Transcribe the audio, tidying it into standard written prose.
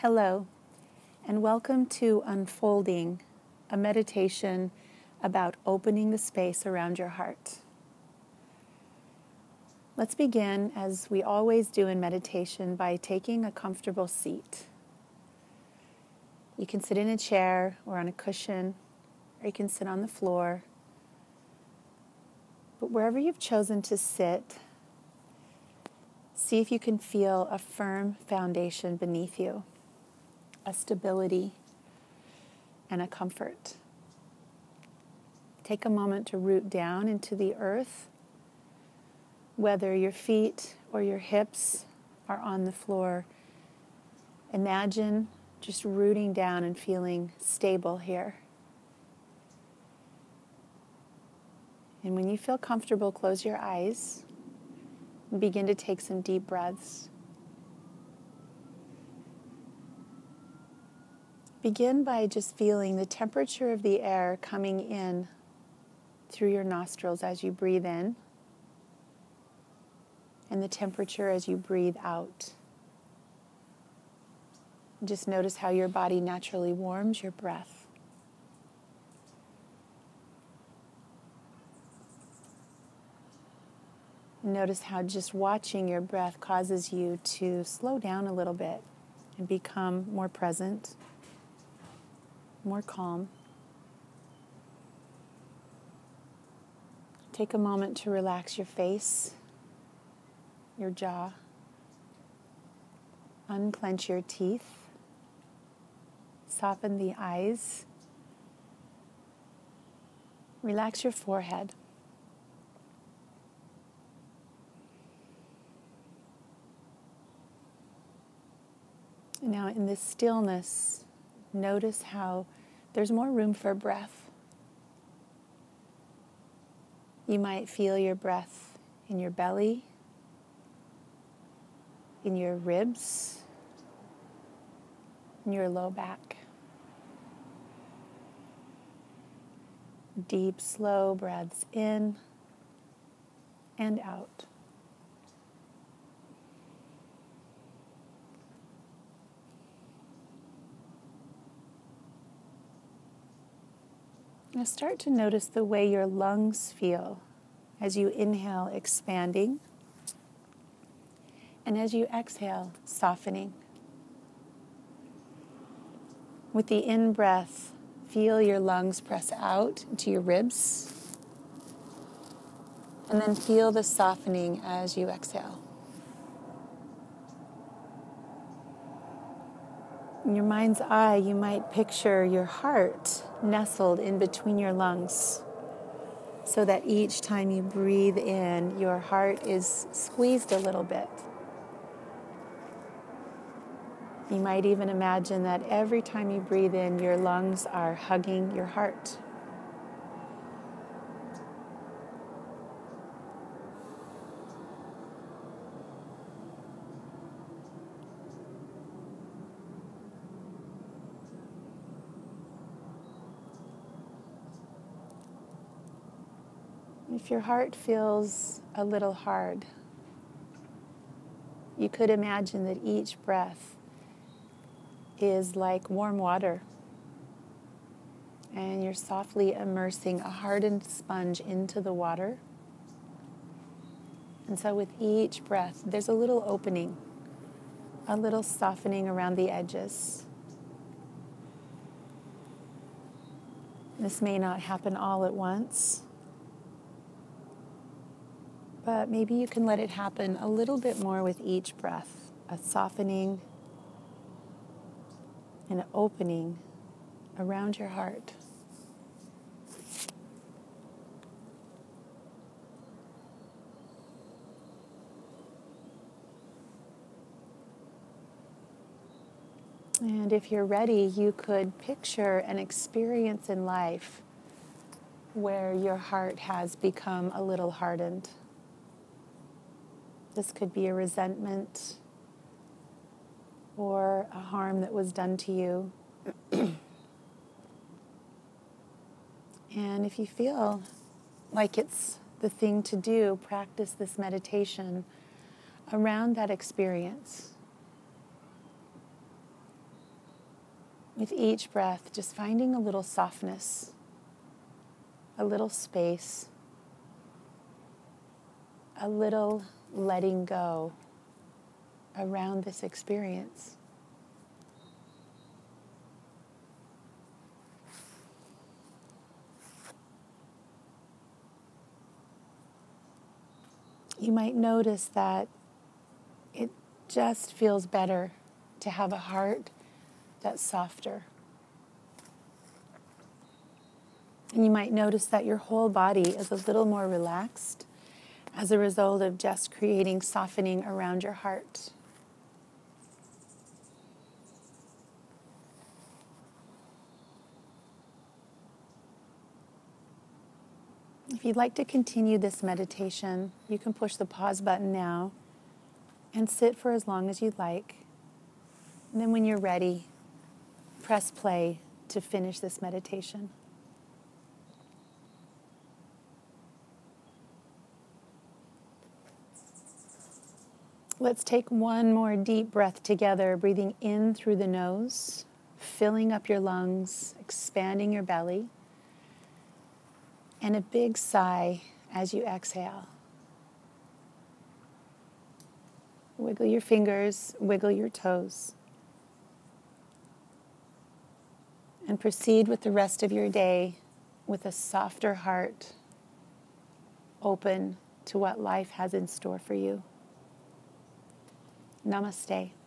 Hello, and welcome to Unfolding, a meditation about opening the space around your heart. Let's begin, as we always do in meditation, by taking a comfortable seat. You can sit in a chair or on a cushion, or you can sit on the floor. But wherever you've chosen to sit, see if you can feel a firm foundation beneath you, a stability and a comfort. Take a moment to root down into the earth, whether your feet or your hips are on the floor. Imagine just rooting down and feeling stable here. And when you feel comfortable, close your eyes and begin to take some deep breaths. Begin by just feeling the temperature of the air coming in through your nostrils as you breathe in, and the temperature as you breathe out. Just notice how your body naturally warms your breath. Notice how just watching your breath causes you to slow down a little bit and become more present, more calm. Take a moment to relax your face, your jaw. Unclench your teeth. Soften the eyes. Relax your forehead. Now, in this stillness, notice how there's more room for breath. You might feel your breath in your belly, in your ribs, in your low back. Deep, slow breaths in and out. Now start to notice the way your lungs feel as you inhale, expanding, and as you exhale, softening. With the in-breath, feel your lungs press out into your ribs, and then feel the softening as you exhale. In your mind's eye, you might picture your heart nestled in between your lungs, so that each time you breathe in, your heart is squeezed a little bit. You might even imagine that every time you breathe in, your lungs are hugging your heart. If your heart feels a little hard, you could imagine that each breath is like warm water, and you're softly immersing a hardened sponge into the water. And so with each breath, there's a little opening, a little softening around the edges. This may not happen all at once, but maybe you can let it happen a little bit more with each breath, a softening and an opening around your heart. And if you're ready, you could picture an experience in life where your heart has become a little hardened. This could be a resentment or a harm that was done to you. And if you feel like it's the thing to do, practice this meditation around that experience. With each breath, just finding a little softness, a little space, a little letting go around this experience. You might notice that it just feels better to have a heart that's softer. And you might notice that your whole body is a little more relaxed as a result of just creating softening around your heart. If you'd like to continue this meditation, you can push the pause button now and sit for as long as you'd like. And then when you're ready, press play to finish this meditation. Let's take one more deep breath together, breathing in through the nose, filling up your lungs, expanding your belly, and a big sigh as you exhale. Wiggle your fingers, wiggle your toes, and proceed with the rest of your day with a softer heart, open to what life has in store for you. Namaste.